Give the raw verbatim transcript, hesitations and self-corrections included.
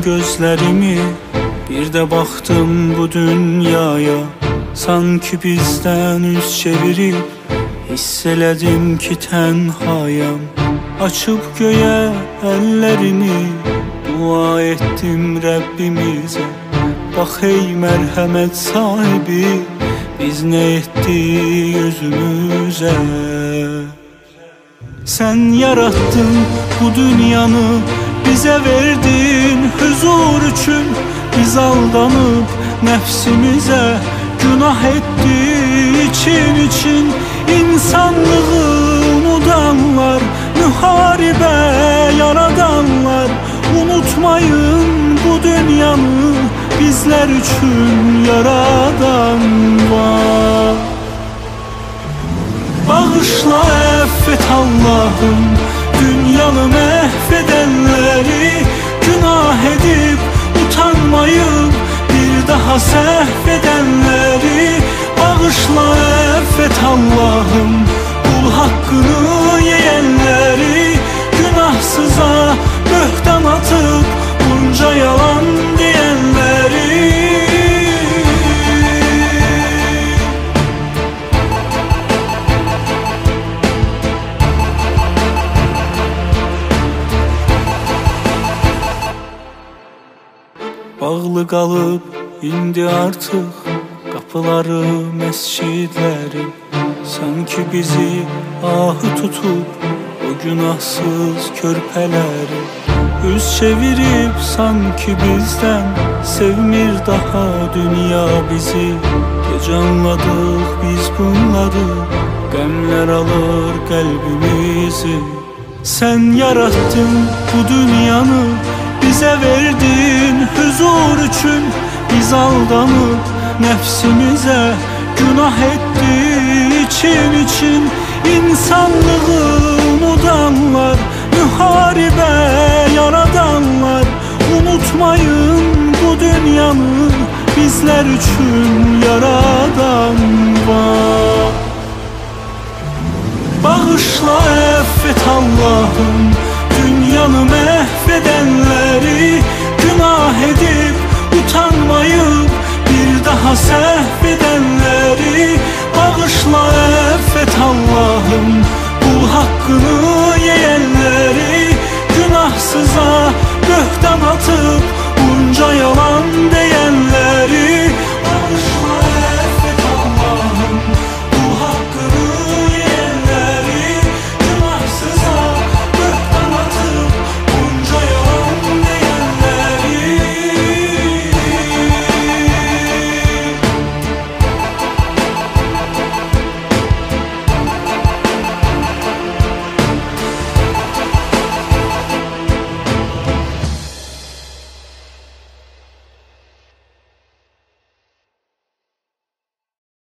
gözlerimi, bir de baktım bu dünyaya. Sanki bizden yüz çevirip hisseledim ki tenhayam. Açıp göğe ellerimi, dua ettim Rabbimize. Bak ey merhamet sahibi, biz ne etti yüzümüze. Sen yarattın bu dünyanı, bize verdin huzur için. Biz aldanıp nefsimize günah etti için için. İnsanlığı unutanlar, müharibe yaradanlar, unutmayın bu dünyanı, bizler için yaradan var. Bağışla, affet Allah'ım dünyanı mahvedenleri. Günah edip utanmayıp bir daha sehvedenleri. Bağışla, affet Allah'ım kul hakkını yiyenleri. Günahsıza böhtan atıp bunca yalan diyenleri. Bağlı kalıp indi artık kapıları mescidlerin. Sanki bizi ahı tutup o günahsız körpeleri. Yüz çevirip sanki bizden sevmir daha dünya bizi. Gece anladık biz bunları, gamler alır kalbimizi. Sen yarattın bu dünyanı, bize verdin huzur için. Biz aldanıp nefsimize günah etti için için. İnsanlığı unutanlar, müharibe yaradanlar, unutmayın bu dünyanı, bizler için yaradan var. Bağışla, affet Allah'ım dünyanı mahvedenleri. Günah edip utanmayıp bir daha sehvedenleri. Bağışla, affet Allah'ım kul hakkını yiyenleri. Günahsıza böhtan atıp bunca yalan diyenleri.